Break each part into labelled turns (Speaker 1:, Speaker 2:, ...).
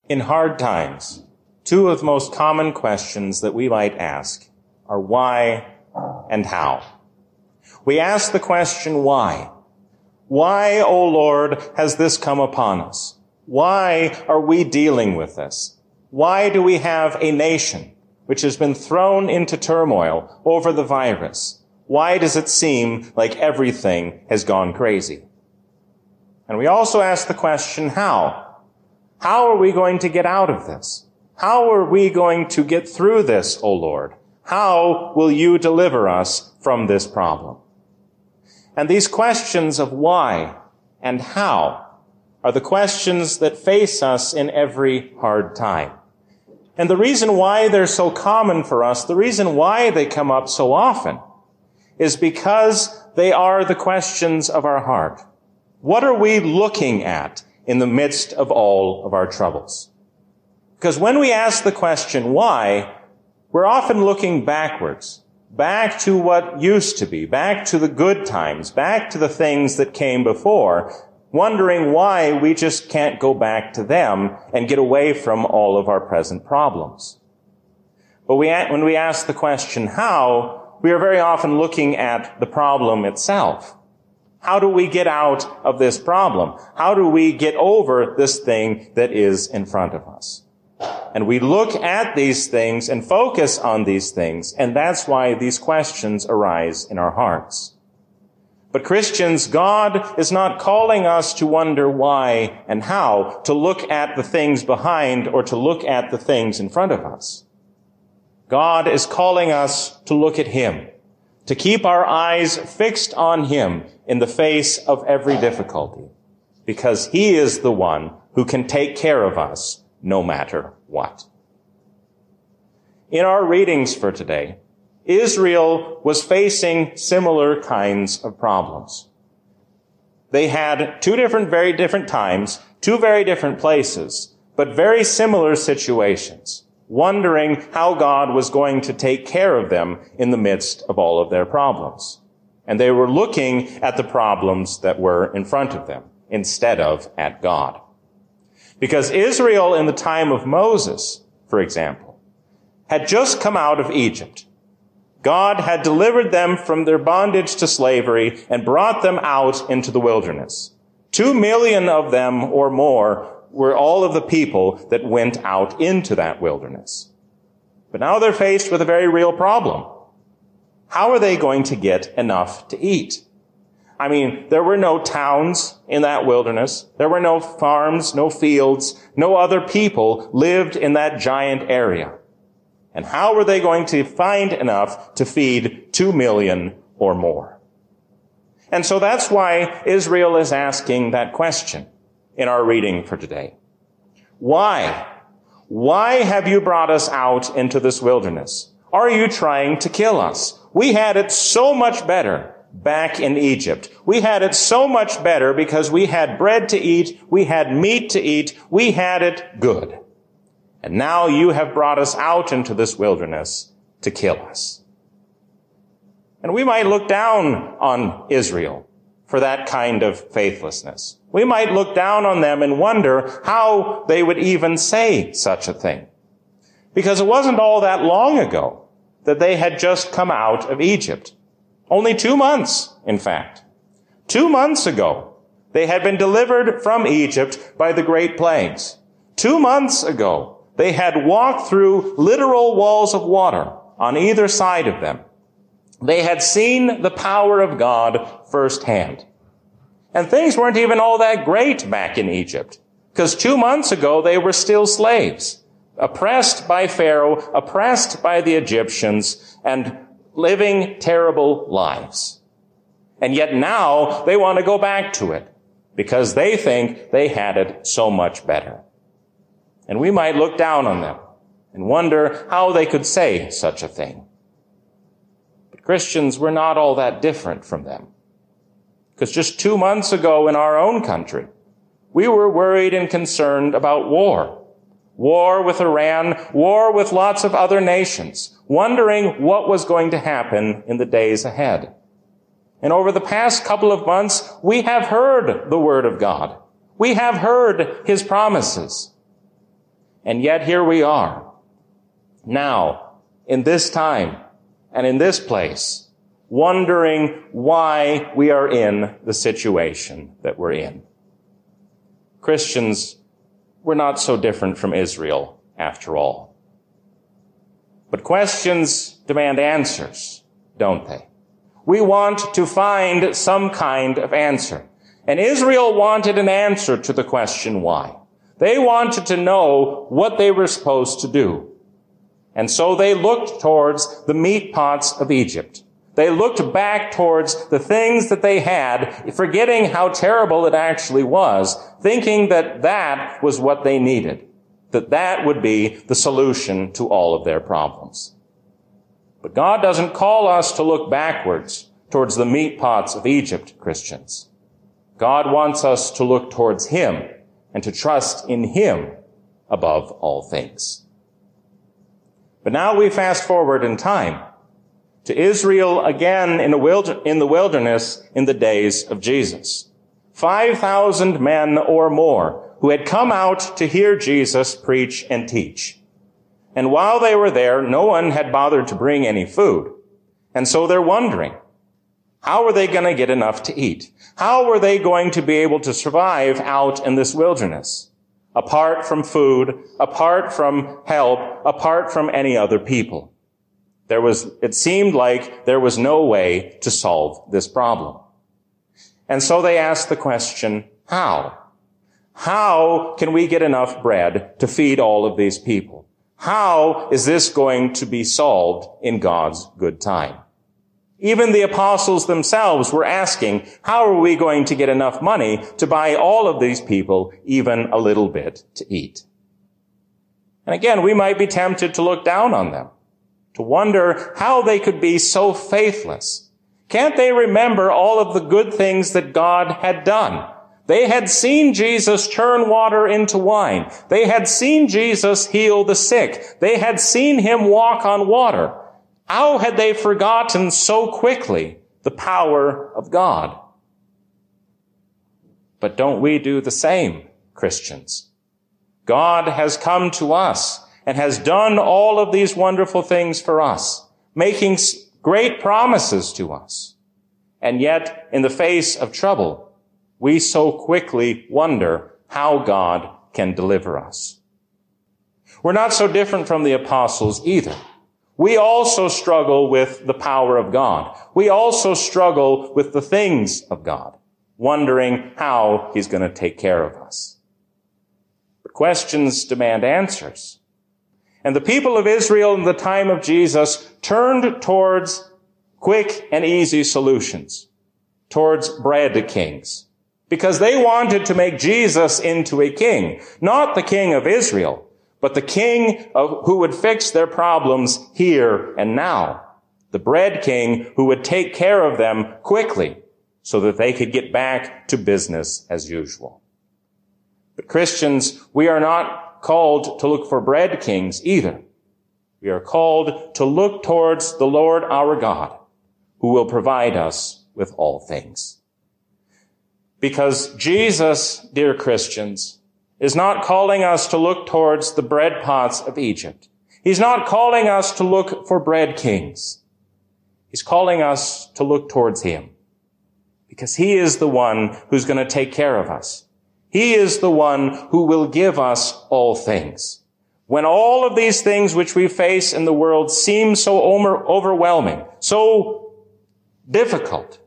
Speaker 1: In hard times, two of the most common questions that we might ask are why and how. We ask the question, why? Why, O Lord, has this come upon us? Why are we dealing with this? Why do we have a nation which has been thrown into turmoil over the virus? Why does it seem like everything has gone crazy? And we also ask the question, how? How are we going to get out of this? How are we going to get through this, O Lord? How will you deliver us from this problem? And these questions of why and how are the questions that face us in every hard time. And the reason why they're so common for us, the reason why they come up so often, is because they are the questions of our heart. What are we looking at in the midst of all of our troubles? Because when we ask the question, why, we're often looking backwards, back to what used to be, back to the good times, back to the things that came before, wondering why we just can't go back to them and get away from all of our present problems. But when we ask the question, how, we are very often looking at the problem itself. How do we get out of this problem? How do we get over this thing that is in front of us? And we look at these things and focus on these things, and that's why these questions arise in our hearts. But Christians, God is not calling us to wonder why and how, to look at the things behind or to look at the things in front of us. God is calling us to look at Him, to keep our eyes fixed on Him in the face of every difficulty, because He is the one who can take care of us no matter what. In our readings for today, Israel was facing similar kinds of problems. They had very different times, two very different places, but very similar situations, wondering how God was going to take care of them in the midst of all of their problems. And they were looking at the problems that were in front of them instead of at God. Because Israel in the time of Moses, for example, had just come out of Egypt. God had delivered them from their bondage to slavery and brought them out into the wilderness. 2 million of them or more were all of the people that went out into that wilderness. But now they're faced with a very real problem. How are they going to get enough to eat? I mean, there were no towns in that wilderness. There were no farms, no fields. No other people lived in that giant area. And how were they going to find enough to feed 2 million or more? And so that's why Israel is asking that question in our reading for today. Why? Why have you brought us out into this wilderness? Are you trying to kill us? We had it so much better back in Egypt. We had it so much better because we had bread to eat, we had meat to eat, we had it good. And now you have brought us out into this wilderness to kill us. And we might look down on Israel for that kind of faithlessness. We might look down on them and wonder how they would even say such a thing. Because it wasn't all that long ago that they had just come out of Egypt. Only 2 months, in fact. 2 months ago, they had been delivered from Egypt by the great plagues. 2 months ago, they had walked through literal walls of water on either side of them. They had seen the power of God firsthand. And things weren't even all that great back in Egypt, because 2 months ago they were still slaves, oppressed by Pharaoh, oppressed by the Egyptians, and living terrible lives. And yet now they want to go back to it, because they think they had it so much better. And we might look down on them and wonder how they could say such a thing. But Christians, we're not all that different from them. Because just 2 months ago in our own country, we were worried and concerned about war. War with Iran, war with lots of other nations, wondering what was going to happen in the days ahead. And over the past couple of months, we have heard the word of God. We have heard His promises. And yet here we are, now, in this time and in this place, wondering why we are in the situation that we're in. Christians, we're not so different from Israel after all. But questions demand answers, don't they? We want to find some kind of answer. And Israel wanted an answer to the question why. They wanted to know what they were supposed to do. And so they looked towards the meat pots of Egypt. They looked back towards the things that they had, forgetting how terrible it actually was, thinking that that was what they needed, that that would be the solution to all of their problems. But God doesn't call us to look backwards towards the meat pots of Egypt, Christians. God wants us to look towards Him and to trust in Him above all things. But now we fast forward in time to Israel again in the wilderness in the days of Jesus. 5,000 men or more who had come out to hear Jesus preach and teach. And while they were there, no one had bothered to bring any food. And so they're wondering, how are they going to get enough to eat? How were they going to be able to survive out in this wilderness? Apart from food, apart from help, apart from any other people. It seemed like there was no way to solve this problem. And so they asked the question, how? How can we get enough bread to feed all of these people? How is this going to be solved in God's good time? Even the apostles themselves were asking, how are we going to get enough money to buy all of these people even a little bit to eat? And again, we might be tempted to look down on them, to wonder how they could be so faithless. Can't they remember all of the good things that God had done? They had seen Jesus turn water into wine. They had seen Jesus heal the sick. They had seen Him walk on water. How had they forgotten so quickly the power of God? But don't we do the same, Christians? God has come to us and has done all of these wonderful things for us, making great promises to us. And yet, in the face of trouble, we so quickly wonder how God can deliver us. We're not so different from the apostles either. We also struggle with the power of God. We also struggle with the things of God, wondering how He's going to take care of us. But questions demand answers. And the people of Israel in the time of Jesus turned towards quick and easy solutions, towards bread kings, because they wanted to make Jesus into a king, not the king of Israel, but the king who would fix their problems here and now. The bread king who would take care of them quickly so that they could get back to business as usual. But Christians, we are not called to look for bread kings either. We are called to look towards the Lord our God, who will provide us with all things. Because Jesus, dear Christians, is not calling us to look towards the bread pots of Egypt. He's not calling us to look for bread kings. He's calling us to look towards Him, because He is the one who's going to take care of us. He is the one who will give us all things. When all of these things which we face in the world seem so overwhelming, so difficult,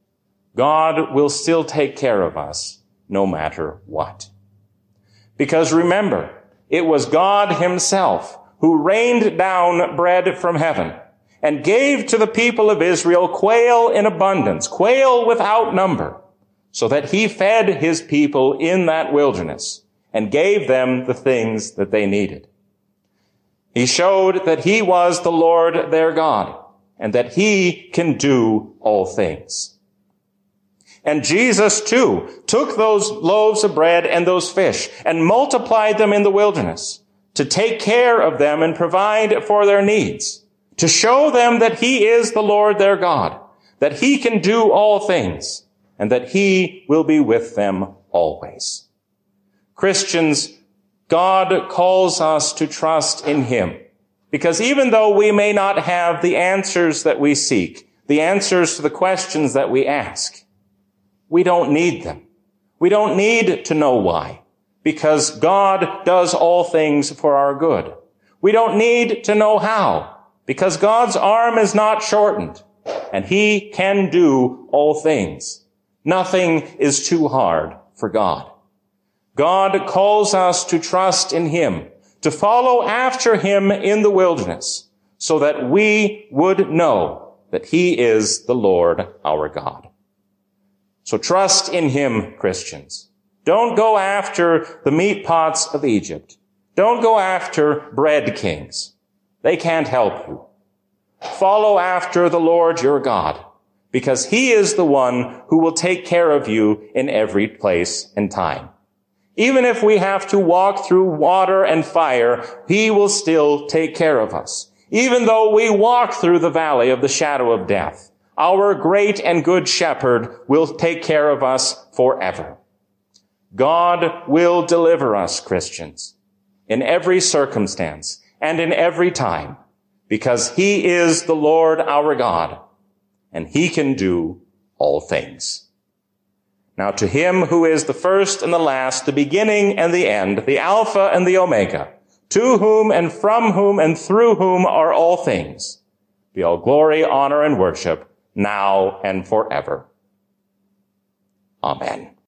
Speaker 1: God will still take care of us no matter what. Because remember, it was God Himself who rained down bread from heaven and gave to the people of Israel quail in abundance, quail without number, so that He fed His people in that wilderness and gave them the things that they needed. He showed that He was the Lord their God and that He can do all things. And Jesus, too, took those loaves of bread and those fish and multiplied them in the wilderness to take care of them and provide for their needs, to show them that He is the Lord their God, that He can do all things, and that He will be with them always. Christians, God calls us to trust in him, because even though we may not have the answers that we seek, the answers to the questions that we ask, we don't need them. We don't need to know why, because God does all things for our good. We don't need to know how, because God's arm is not shortened, and he can do all things. Nothing is too hard for God. God calls us to trust in him, to follow after him in the wilderness, so that we would know that he is the Lord our God. So trust in him, Christians. Don't go after the meat pots of Egypt. Don't go after bread kings. They can't help you. Follow after the Lord your God, because he is the one who will take care of you in every place and time. Even if we have to walk through water and fire, he will still take care of us. Even though we walk through the valley of the shadow of death, our great and good shepherd will take care of us forever. God will deliver us, Christians, in every circumstance and in every time, because he is the Lord our God, and he can do all things. Now to him who is the first and the last, the beginning and the end, the Alpha and the Omega, to whom and from whom and through whom are all things, be all glory, honor, and worship, now and forever. Amen.